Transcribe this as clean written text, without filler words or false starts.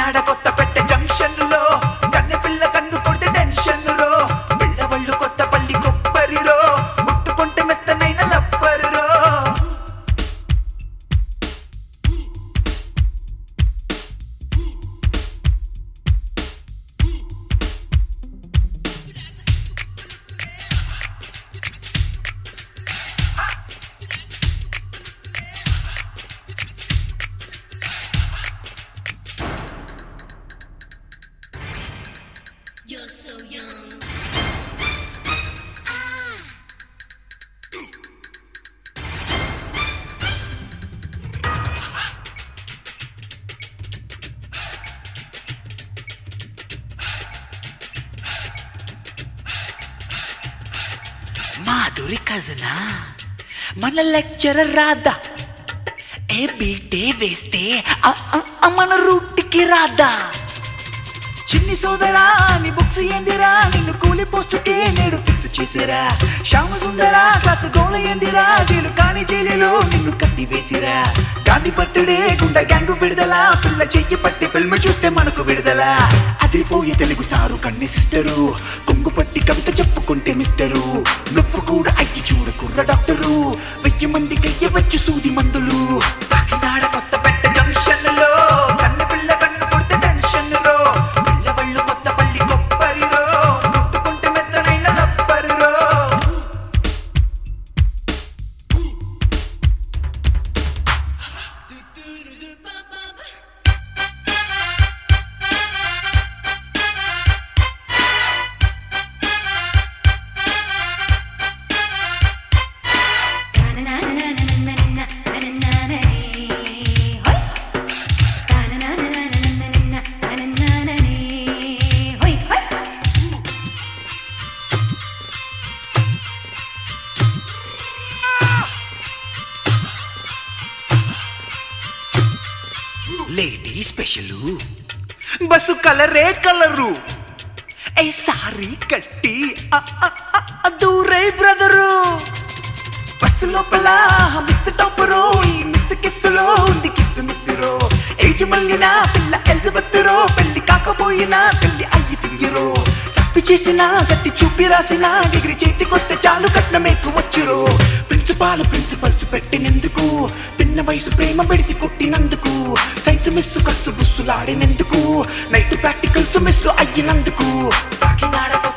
Kakinada Kothapeta junction లో కన్నె పిల్ల కన్ను కొడితే టెన్షన్ రో పిల్లవళ్ళు కొత్తపల్లి కొబ్బరిరో ముట్టుకుంటే మెత్తనైన లబ్బరురో You're so young. మాధురి కజనా మన లెక్చరర్ రాదా ఏ బీటే వేస్తే మన రూట్కి రాదా చిన్ని సోదరా నీ బుక్స్ ఏందిరా నిన్ను కూలి పోస్టుకే నేడు ఫిక్స్ చేసిరా శ్యామ సుందరా క్లాస్ గోళ ఏందిరా జైలు కాని జైలులో నిన్ను కట్టి వేసిరా గాంధీ బర్త్డే గుండా గ్యాంగ్ విడుదల పిల్ల చెయ్యి పట్టి ఫిల్మ్ చూస్తే మనకు విడుదల అదిరిపోయే తెలుగు సారు కన్ని సిస్టరు కొంగు పట్టి కవిత చెప్పుకుంటే మిస్టరు నొప్పు కూడా అయ్యి చూడు కుర్ర డాక్టరు 1000 మందికి అయ్యవచ్చు సూది మందులు కాకినాడ కొత్తపేట జంక్షన్ లో కన్నె పిల్ల కన్ను కొడితే టెన్షన్ రో పిల్లవళ్ళు కొత్తపల్లి కొబ్బరిరో ముట్టుకుంటే మెత్తనైన లబ్బరురో లేడీ స్పెషలు బస్సు కలరే కలరు ఏ సారీ కట్టి దూరే బ్రదరు బస్సు లోపల మిస్ టాపరు ఈ మిస్ కిస్సులో ఉంది కిస్సు మిస్సురో ఏజ్ మళ్ళిన పిల్ల ఎలిజబెత్తురో పెళ్లి కాకపోయినా పెళ్లి అయ్యి ఫింగిరో తప్పి చేసిన గట్టి చూపి రాసిన డిగ్రీ చేతికొస్తే చాలు కట్నం ఎక్కువచ్చురో ప్రిన్సిపల్స్ పెట్టినందుకు పిన్న వయసు ప్రేమ బెడిసి కొట్టినందుకు సైన్స్ మిస్సు కస్సు బుస్సులాడినందుకు నైట్ ప్రాక్టికల్స్ మిస్సు అయ్యినందుకు కాకినాడ